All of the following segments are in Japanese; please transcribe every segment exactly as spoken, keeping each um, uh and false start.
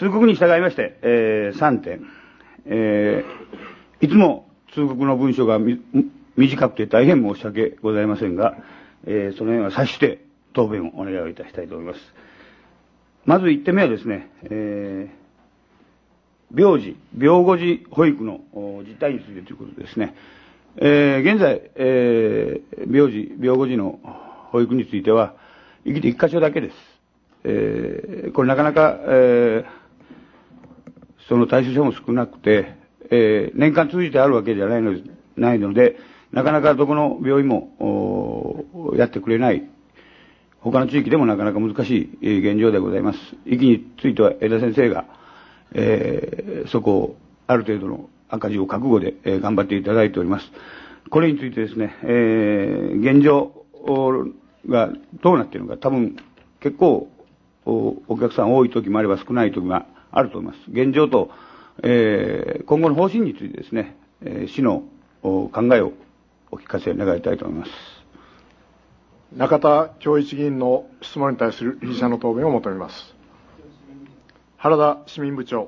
通告に従いまして、えー、さんてん、えー、いつも通告の文書が短くて大変申し訳ございませんが、えー、その辺は察して答弁をお願いをいたしたいと思います。まずいってんめはですね、えー、病児、病後児保育の実態についてということですね。えー、現在、えー、病児、病後児の保育については、生きて一箇所だけです。えー、これなかなか、えー、その対象者も少なくて、えー、年間通じてあるわけじゃないので、ないので、なかなかどこの病院もやってくれない、他の地域でもなかなか難しい現状でございます。遺棄については江田先生が、えー、そこをある程度の赤字を覚悟で、えー、頑張っていただいております。これについてですね、えー、現状がどうなっているのか、多分結構お, お客さん多い時もあれば少ない時もあると思います。現状と、えー、今後の方針についてですね、えー、市の考えをお聞かせ願いたいと思います。 中田教一議員の質問に対する理事者の答弁を求めます。原田市民部長。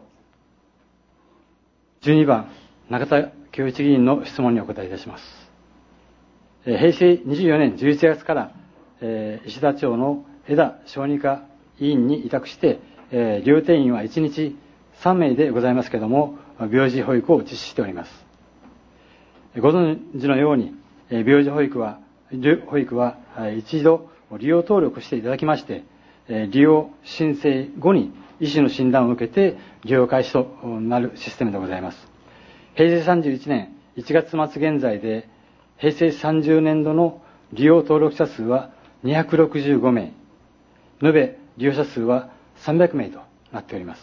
じゅうにばん、中田教一議員の質問にお答えいたします。えー、へいせいにじゅうよねんじゅういちがつから、えー、石田町の江田小児科医院に委託して、えー、両定員はいちにちさんめいでございますけれども、病児保育を実施しております。ご存知のように、えー、病児保育は、保育は一度利用登録していただきまして、えー、利用申請後に医師の診断を受けて利用開始となるシステムでございます。へいせいさんじゅういちねんいちがつまつ現在で、へいせいさんじゅうねんどの利用登録者数はにひゃくろくじゅうごめい、延べ利用者数はさんびゃくめいとなっております。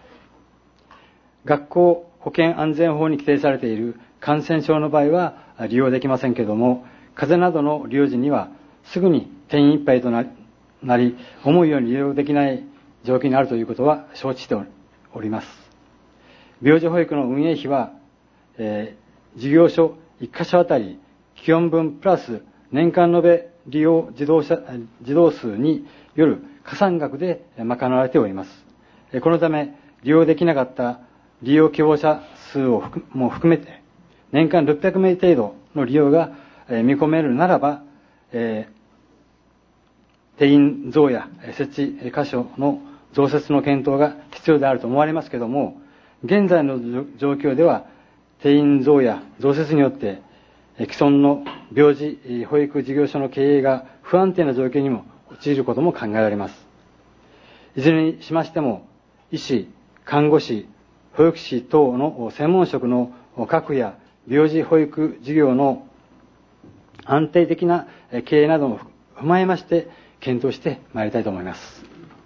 学校保健安全法に規定されている感染症の場合は利用できませんけれども、風邪などの利用時にはすぐに定員いっぱいとなり、思うように利用できない状況にあるということは承知しております。病児保育の運営費は、えー、事業所いっかしょあたり基本分プラス年間延べ利用児童者児童数による加算額で賄われております。このため利用できなかった利用希望者数をも含めて年間ろっぴゃくめい程度の利用が見込めるならば、えー、定員増や設置箇所の増設の検討が必要であると思われますけれども、現在の状況では定員増や増設によって既存の病児保育事業所の経営が不安定な状況にも陥ることも考えられます。いずれにしましても、医師、看護師、保育士等の専門職の確保や病児保育事業の安定的な経営なども踏まえまして検討してまいりたいと思います。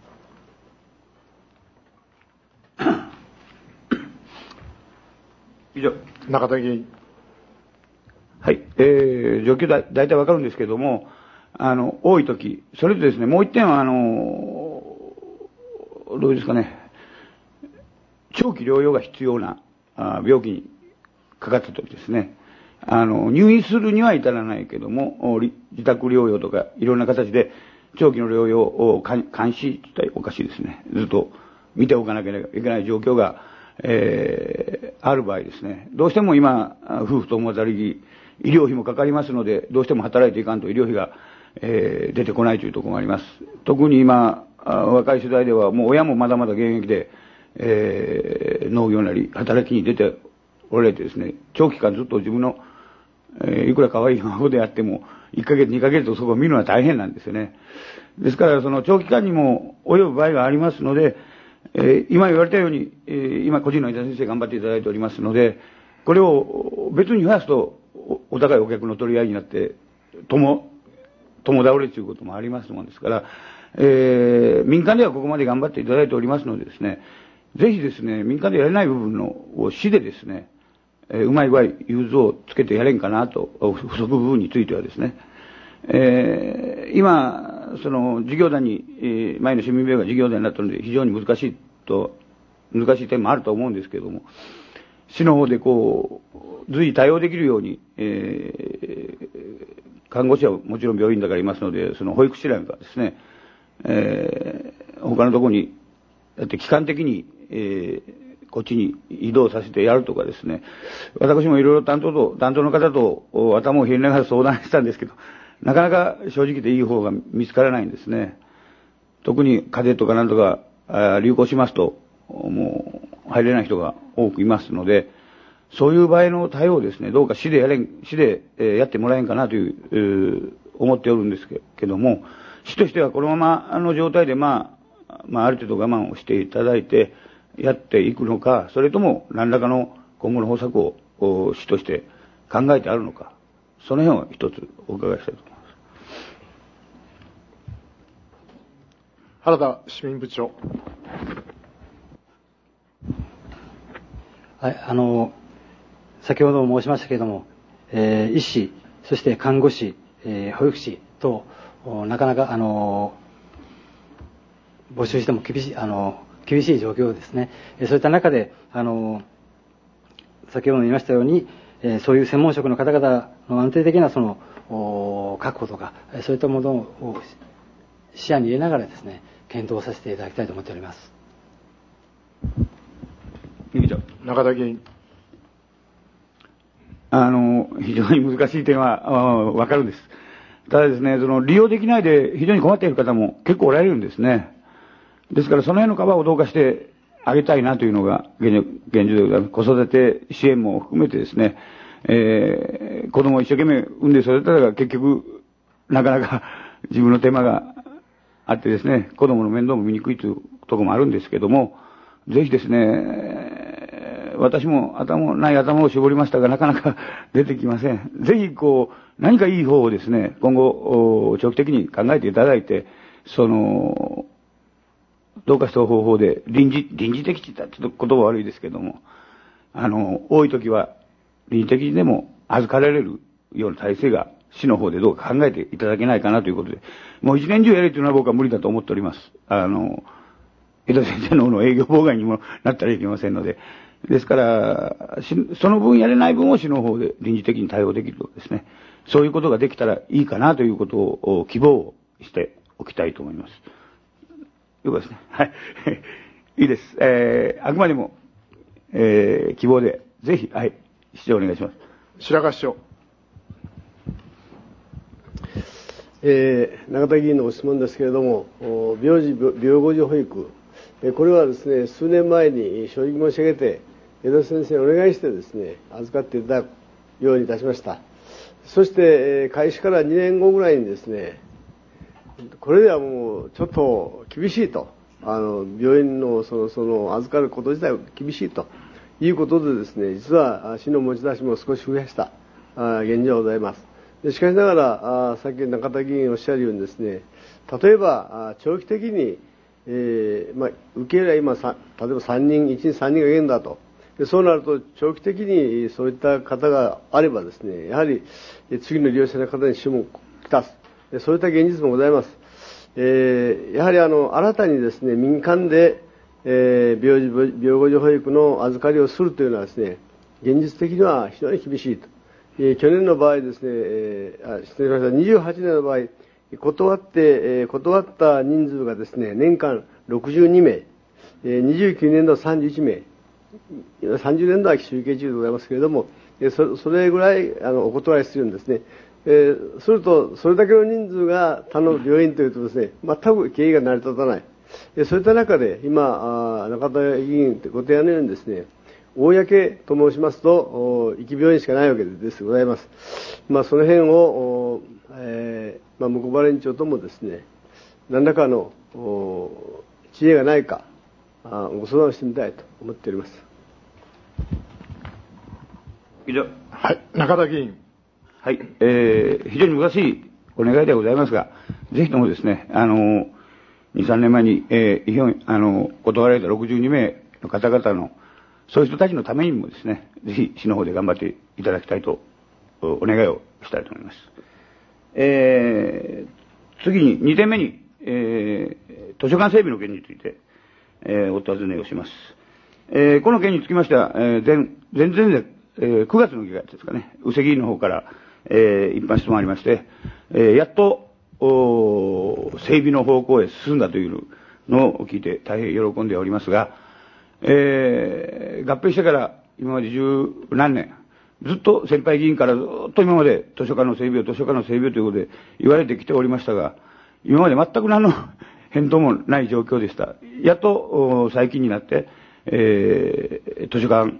以上。 中田議員。 はい、えー、状況だ大体わかるんですけれども、あの多いとき、それとですね、もう一点はあのどうですかね、長期療養が必要なあ病気にかかったときですね、あの入院するには至らないけども、自宅療養とかいろんな形で長期の療養を監視と言ったらおかしいですね、ずっと見ておかなきゃいけない状況が、えー、ある場合ですね、どうしても今夫婦共働き医療費もかかりますので、どうしても働いていかんと医療費が、えー、出てこないというところがあります。特に今若い世代ではもう親もまだまだ現役で、えー、農業なり働きに出ておられてですね、長期間ずっと自分の、えー、いくら可愛い孫であってもいっかげつにかげつとそこを見るのは大変なんですよね。ですからその長期間にも及ぶ場合がありますので、えー、今言われたように、えー、今個人の井田先生頑張っていただいておりますので、これを別に増やすとお高いお客の取り合いになって共共倒れということもありますもんですから、えー、民間ではここまで頑張っていただいておりますのでですね、ぜひですね、民間でやれない部分のを市でですね、えー、うまい具合融通をつけてやれんかなと、不足部分についてはですね、えー、今その事業団に、えー、前の市民病院が事業団になったので非常に難しいと難しい点もあると思うんですけれども、市の方でこう随対応できるように、えー、看護師はもちろん病院だからいますので、その保育士なんかですね、えー、他のところにだって期間的に、 えー、こっちに移動させてやるとかですね、私もいろいろ担当と、担当の方と頭をひねりながら相談したんですけど、なかなか正直でいい方が見つからないんですね。特に風邪とかなんとか流行しますと、もう入れない人が多くいますので、そういう場合の対応をですね、どうか市でやれん、市でやってもらえんかなという、えー、思っておるんですけども、市としてはこのままの状態で、まあ、まあ、ある程度我慢をしていただいてやっていくのか、それとも何らかの今後の方策を市として考えてあるのか、その辺を一つお伺いしたいと思います。 原田市民部長。 はい、あの、先ほど申しましたけれども、えー、医師、そして看護師、えー、保育士と、なかなか、あの、募集しても厳しい、あの、厳しい状況ですね。そういった中で、あの、先ほども言いましたように、えー、そういう専門職の方々の安定的なその、確保とか、そういったものを視野に入れながらですね、検討させていただきたいと思っております。 中田議員。 あの、非常に難しい点はわかるんです。ただですね、その利用できないで非常に困っている方も結構おられるんですね。ですからその辺のカバーをどうかしてあげたいなというのが現状、現状でございます。子育て支援も含めてですね、えー、子供を一生懸命産んで育てたら結局なかなか自分の手間があってですね、子供の面倒も見にくいというところもあるんですけども、ぜひですね、私も頭ない頭を絞りましたが、なかなか出てきません。ぜひ、こう、何かいい方をですね、今後、長期的に考えていただいて、その、どうかした方法で、臨時、臨時的って言ったらちょっと言葉悪いですけども、あの、多い時は、臨時的にでも預かられるような体制が、市の方でどうか考えていただけないかなということで、もう一年中やれというのは僕は無理だと思っております。あの、江戸先生の方の営業妨害にもなったらいけませんので、ですから、その分やれない分を市の方で臨時的に対応できるとですね、そういうことができたらいいかなということを希望しておきたいと思います。よかですね。はい。いいです。えー、あくまでも、えー、希望で、ぜひ、はい、市長お願いします。 白川市長。 えー、永田議員のご質問ですけれども、病児、病後児保育、これはですね、数年前に正直申し上げて、江戸先生にお願いしてですね、預かっていただくようにいたしました。そして、開始からにねんごぐらいにですね、これではもうちょっと厳しいと、あの病院のそのその預かること自体は厳しいということでですね、実は市の持ち出しも少し増やした現状がございます。でしかしながら、あ先ほど中田議員おっしゃるようにですね、例えば長期的に、えーまあ、受け入れは今さ、例えばさんにん、いちにちさんにんが限だと。でそうなると長期的にそういった方があればですね、やはり次の利用者の方に注目をきたす。そういった現実もございます。えー、やはりあの新たにですね、民間で、えー、病児、病後児保育の預かりをするというのはですね、現実的には非常に厳しいと。えー、去年の場合ですね、えー、あ失礼しました、にじゅうはちねんの場合、断って、えー、断った人数がですね、年間ろくじゅうにめい、えー、にじゅうきゅうねん度はさんじゅういちめい、さんじゅうねん度は集計中でございますけれども、えー、そ, それぐらいあのお断りするんですね。えー、すると、それだけの人数が他の病院というとですね、全く経営が成り立たない。えー、そういった中で、今、中田議員ご提案のようにですね、公と申しますと、壱岐病院しかないわけですございます。まあ、その辺を、えー、まあ、向原院長ともですね、何らかの知恵がないか、あご相談をしてみたいと思っております。 以上。 はい、中田議員。 はい、えー、非常に難しいお願いではございますが、ぜひともですね、あの、に、さんねんまえに、えー、あの、断られたろくじゅうにめいの方々の、そういう人たちのためにもですね、ぜひ市の方で頑張っていただきたいと、お願いをしたいと思います。えー、次に、にてんめに、えー、図書館整備の件について、えー、お尋ねをします。えー、この件につきましては、えー、前、前々前、えー、くがつの議会ですかね、宇瀬議員の方から、えー、一般質問ありまして、えー、やっと、整備の方向へ進んだというのを聞いて大変喜んでおりますが、 えー、合併してから今まで十何年、ずっと先輩議員からずっと今まで図書館の整備を、図書館の整備をということで言われてきておりましたが、今まで全く何の返答もない状況でした。やっと最近になって、えー、図書館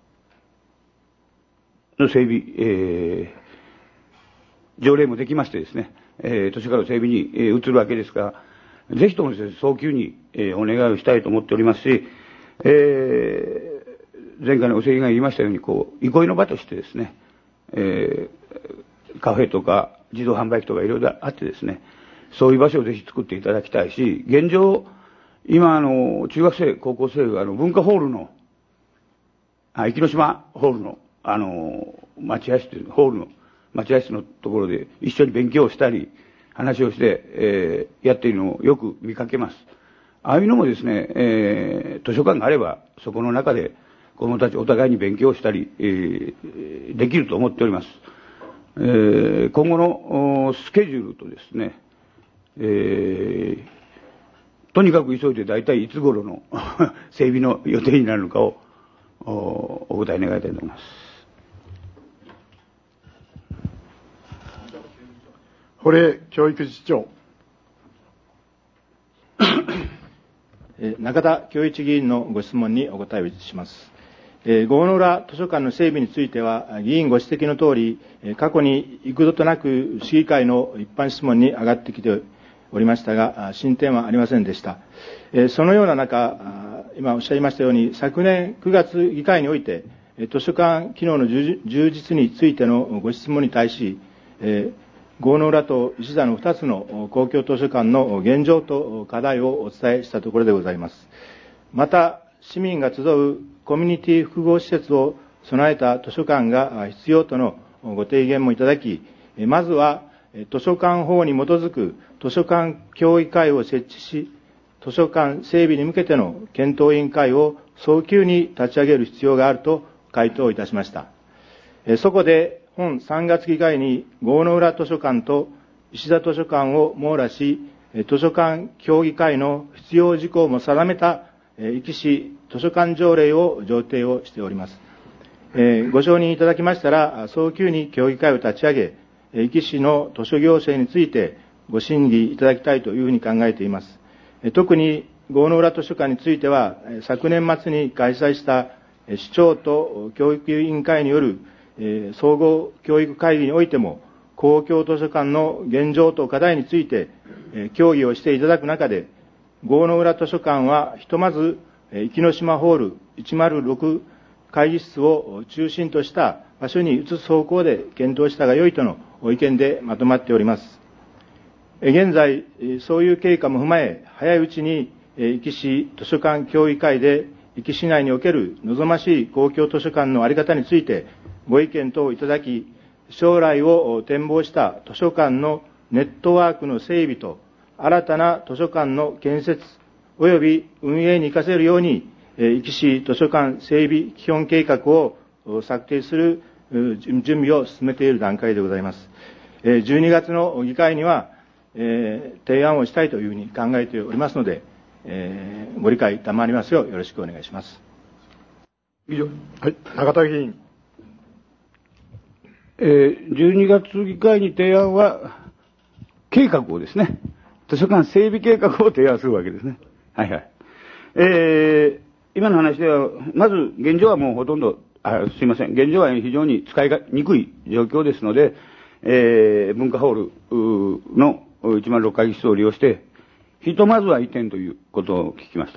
の整備、えー、条例もできましてですね、えー、図書館の整備に、えー、移るわけですが、ぜひともですね、早急に、えー、お願いをしたいと思っておりますし、えー、前回のご指摘が言いましたように、こう、憩いの場としてですね、えー、カフェとか自動販売機とかいろいろあってですね、そういう場所をぜひ作っていただきたいし、現状、今、あの、中学生、高校生が、あの、文化ホールの、あ、生野島ホールの、あの、待合室という、ホールの待合室のところで一緒に勉強をしたり、話をして、えー、やっているのをよく見かけます。ああいうのもですね、えー、図書館があれば、そこの中で子供たちお互いに勉強したり、えー、できると思っております。えー、今後のスケジュールとですね、えー、とにかく急いで大体いつ頃の整備の予定になるのかを お, お答え願いたいと思います。 堀江教育次長。 中田恭一議員のご質問にお答えをします。郷野浦図書館の整備については、議員ご指摘のとおり、過去に幾度となく市議会の一般質問に上がってきておりましたが、進展はありませんでした。そのような中、今おっしゃいましたように、昨年くがつ議会において、図書館機能の充実についてのご質問に対し、郷野浦と石田のふたつの公共図書館の現状と課題をお伝えしたところでございます。また、市民が集うコミュニティ複合施設を備えた図書館が必要とのご提言もいただき、まずは図書館法に基づく図書館協議会を設置し、図書館整備に向けての検討委員会を早急に立ち上げる必要があると回答いたしました。そこで本さんがつ議会に郷野浦図書館と石田図書館を網羅し、図書館協議会の必要事項も定めた壱岐市図書館条例を上呈をしております。ご承認いただきましたら、早急に協議会を立ち上げ、壱岐市の図書行政についてご審議いただきたいというふうに考えています。特に郷野浦図書館については、昨年末に開催した市長と教育委員会による総合教育会議においても、公共図書館の現状と課題について協議をしていただく中で、郷野浦図書館はひとまず生野島ホールいちまるろく会議室を中心とした場所に移す方向で検討したが良いとのご意見でまとまっております。現在、そういう経過も踏まえ、早いうちに壱岐市図書館協議会で壱岐市内における望ましい公共図書館の在り方についてご意見等をいただき、将来を展望した図書館のネットワークの整備と新たな図書館の建設及び運営に生かせるように、壱岐市図書館整備基本計画を策定する準備を進めている段階でございます。じゅうにがつの議会には、提案をしたいというふうに考えておりますので、ご理解賜りますようよろしくお願いします。 以上。はい、中田議員。 えー、じゅうにがつ議会に提案は、計画をですね、図書館整備計画を提案するわけですね。はいはい。えー、今の話では、まず現状はもうほとんど、あ、すいません、現状は非常に使いにくい状況ですので、えー、文化ホールのいちまるろく会議室を利用して、ひとまずは移転ということを聞きました。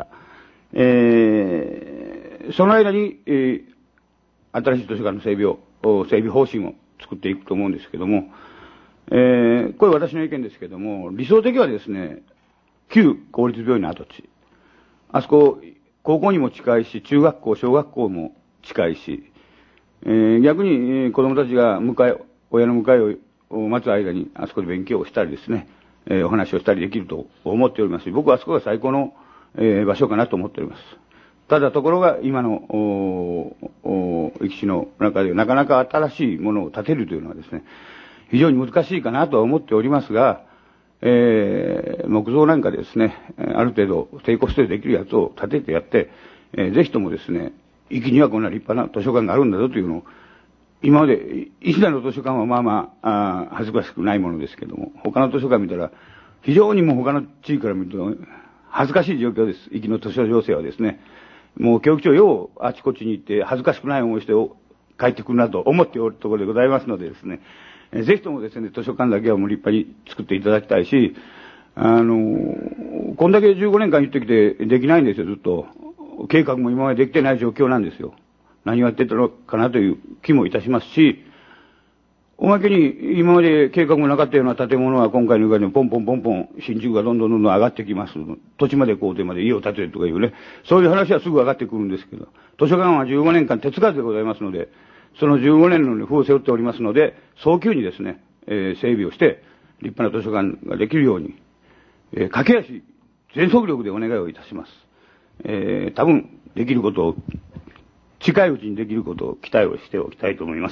えー、その間に、えー、新しい図書館の整備を、整備方針を作っていくと思うんですけども、えー、これ私の意見ですけども、理想的はですね、旧公立病院の跡地。あそこ、高校にも近いし、中学校、小学校も近いし、えー、逆に、えー、子供たちが迎え、親の迎えを待つ間にあそこで勉強をしたりですね、えー、お話をしたりできると思っておりますし、僕はあそこが最高の、えー、場所かなと思っております。ただところが今の、壱岐市の中でなかなか新しいものを建てるというのはですね、非常に難しいかなとは思っておりますが、えー、木造なんかでですね、ある程度低コストでできるやつを建ててやって、 えー、ぜひともですね、壱岐にはこんな立派な図書館があるんだぞというのを、今まで、石田の図書館はまあまあ、あ恥ずかしくないものですけども、他の図書館見たら、非常にもう他の地域から見ると、恥ずかしい状況です。壱岐の図書情勢はですね。もう教育長ようあちこちに行って恥ずかしくない思いして帰ってくるなと思っておるところでございますのでですね、えぜひともですね、図書館だけはもう立派に作っていただきたいし、あの、こんだけじゅうごねんかん言ってきてできないんですよ、ずっと。計画も今までできてない状況なんですよ。何をやってたのかなという気もいたしますし、おまけに今まで計画もなかったような建物は今回の場合にポンポンポンポン新築がどんどんどんどん上がってきます。土地まで工程まで家を建てるとかいうね、そういう話はすぐ上がってくるんですけど、図書館はじゅうごねんかん手つかずでございますので、そのじゅうごねんの負を背負っておりますので、早急にですね、えー、整備をして立派な図書館ができるように、えー、駆け足、全速力でお願いをいたします。えー、多分できることを、近いうちにできることを期待をしておきたいと思います。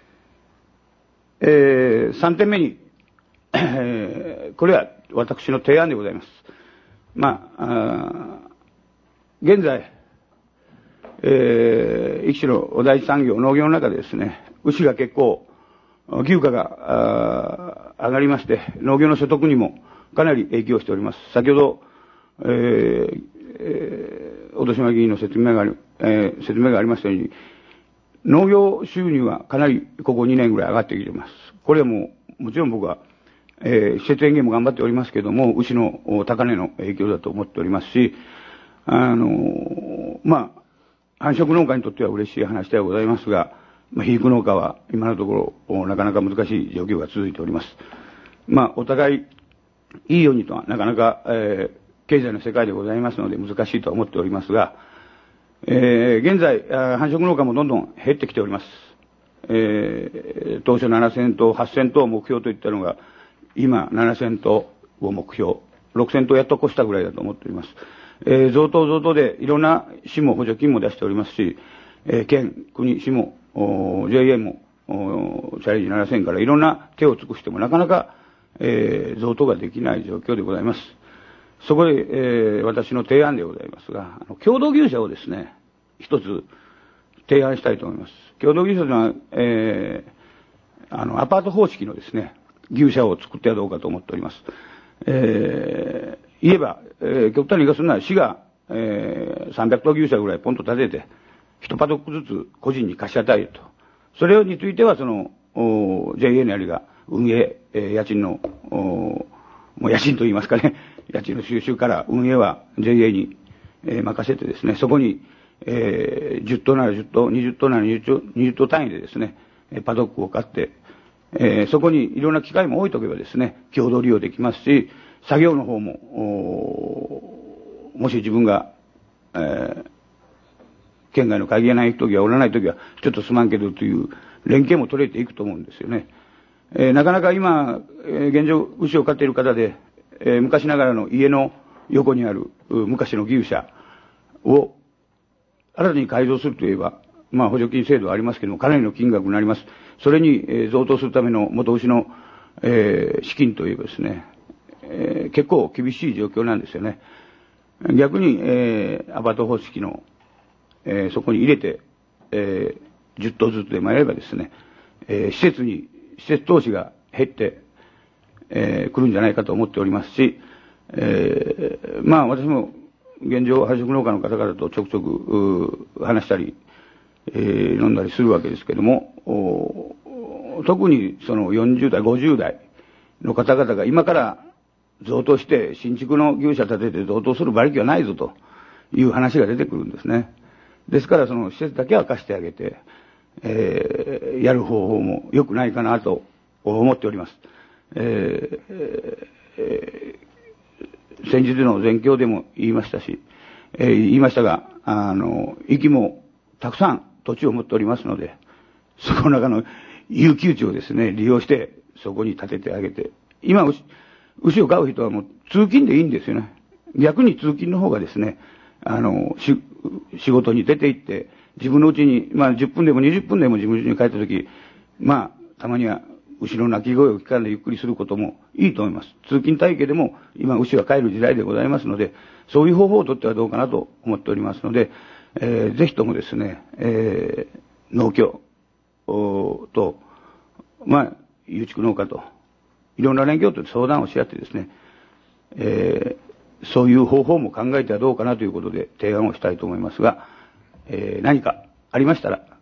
えー、さんてんめに、えー、これは私の提案でございます。まあ、あ現在、えー、壱岐市の第一産業、農業の中でですね、牛が結構、牛価が上がりまして、農業の所得にもかなり影響しております。先ほど、えーえー、小戸島議員の説明があり、えー、説明がありましたように、農業収入はかなりここにねんぐらい上がってきています。これはもう、もちろん僕は、えー、施設園芸も頑張っておりますけども、牛の高値の影響だと思っておりますし、あのー、まあ、繁殖農家にとっては嬉しい話ではございますが、まあ、肥育農家は今のところ、なかなか難しい状況が続いております。まあ、お互い、いいようにとはなかなか、えー、経済の世界でございますので難しいとは思っておりますが、えー、現在、繁殖農家もどんどん減ってきております。えー、当初ななせんとう、はっせんとうを目標といったのが、今ななせんとうを目標、ろくせんとうやっと越したぐらいだと思っております。えー、増頭増頭でいろんな市も補助金も出しておりますし、えー、県、国、市も、ジェイエー も、チャレンジななせんからいろんな手を尽くしてもなかなか、えー、増頭ができない状況でございます。そこで、えー、私の提案でございますが、あの共同牛舎をですね、一つ提案したいと思います。共同牛舎というのは、えー、あの、アパート方式のですね、牛舎を作ってはどうかと思っております。えー、言えば、えー、極端に言い方するなら市が、えー、さんびゃくとう牛舎ぐらいポンと建てて、一パドックずつ個人に貸し与えると。それについては、その、ジェイエー なりが運営、えー、家賃の、もう家賃と言いますかね、家賃の収集から運営は ジェイエー に、えー、任せてですね、そこに、えー、じゅっとうならじゅっとう、にじゅっとうならにじゅっとう、にじゅっとう単位でですね、パドックを買って、えー、そこにいろんな機械も置いとけばですね、共同利用できますし、作業の方も、もし自分が、えー、県外の会議がないときは、おらないときは、ちょっとすまんけどという連携も取れていくと思うんですよね。えー、なかなか今、えー、現状、牛を飼っている方で、えー、昔ながらの家の横にある昔の牛舎を新たに改造するといえば、まあ補助金制度はありますけども、かなりの金額になります。それに、えー、贈答するための元牛の、えー、資金といえばですね、えー、結構厳しい状況なんですよね。逆に、えー、アパート方式の、えー、そこに入れて、えー、じゅっとうずつでもやればですね、えー、施設に、施設投資が減って、えー、来るんじゃないかと思っておりますし、えー、まあ私も現状繁殖農家の方々とちょくちょく話したり、えー、飲んだりするわけですけども、特にそのよんじゅうだい、ごじゅうだいの方々が今から贈答して新築の牛舎建てて贈答する馬力はないぞという話が出てくるんですね。ですからその施設だけは貸してあげて、えー、やる方法も良くないかなと思っております。えーえー、先日の全教でも言いましたし、えー、言いましたが、あの、壱岐もたくさん土地を持っておりますので、そこの中の有給地をですね、利用して、そこに建ててあげて、今牛、牛を飼う人はもう通勤でいいんですよね。逆に通勤の方がですね、あの、し、仕事に出て行って、自分のうちに、まあじゅっぷんでもにじゅっぷんでも自分のうちに帰ったとき、まあ、たまには牛の鳴き声を聞かんでゆっくりすることもいいと思います。通勤体系でも今牛は帰る時代でございますので、そういう方法をとってはどうかなと思っておりますので、えー、ぜひともですね、えー、農協と、まあ、有畜農家と、いろんな連携をとって相談をし合ってですね、えー、そういう方法も考えてはどうかなということで提案をしたいと思いますが、えー、何かありましたら。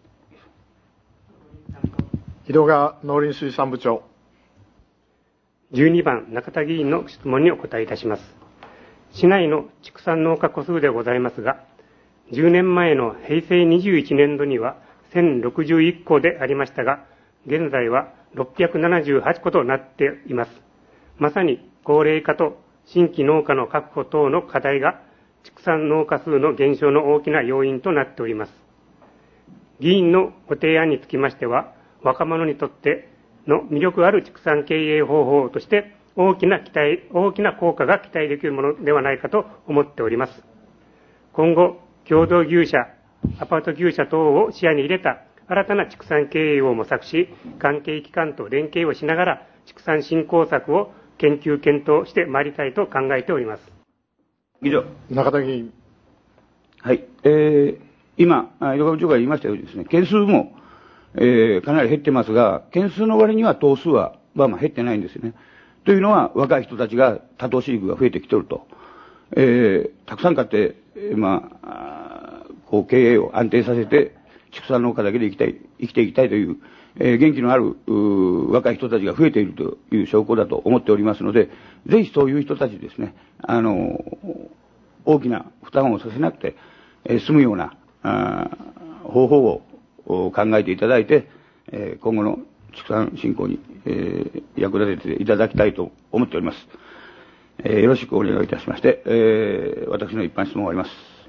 広川農林水産部長。 じゅうにばん中田議員の質問にお答えいたします。市内の畜産農家戸数でございますが、じゅうねんまえのへいせいにじゅういちねんどにはせんろくじゅういっこでありましたが、現在はろっぴゃくななじゅうはちことなっています。まさに高齢化と新規農家の確保等の課題が畜産農家数の減少の大きな要因となっております。議員のご提案につきましては、若者にとっての魅力ある畜産経営方法として大きな期待、大きな効果が期待できるものではないかと思っております。今後、共同牛舎、アパート牛舎等を視野に入れた新たな畜産経営を模索し、関係機関と連携をしながら畜産振興策を研究検討してまいりたいと考えております。 以上。 中田議員。 はい。えー、今、広川部長が言いましたようにですね、件数も、えー、かなり減ってますが、件数の割には頭数は、まあまあ減ってないんですよね。というのは、若い人たちが多頭飼育が増えてきておると。えー、たくさん買って、えー、まあ、こう経営を安定させて、畜産農家だけで生きたい、生きていきたいという、えー、元気のある若い人たちが増えているという証拠だと思っておりますので、ぜひそういう人たちですね、あの、大きな負担をさせなくて、えー、済むようなあ方法を考えていただいて、えー、今後の畜産振興に、えー、役立てていただきたいと思っております。えー、よろしくお願いいたしまして、えー、私の一般質問を終わります。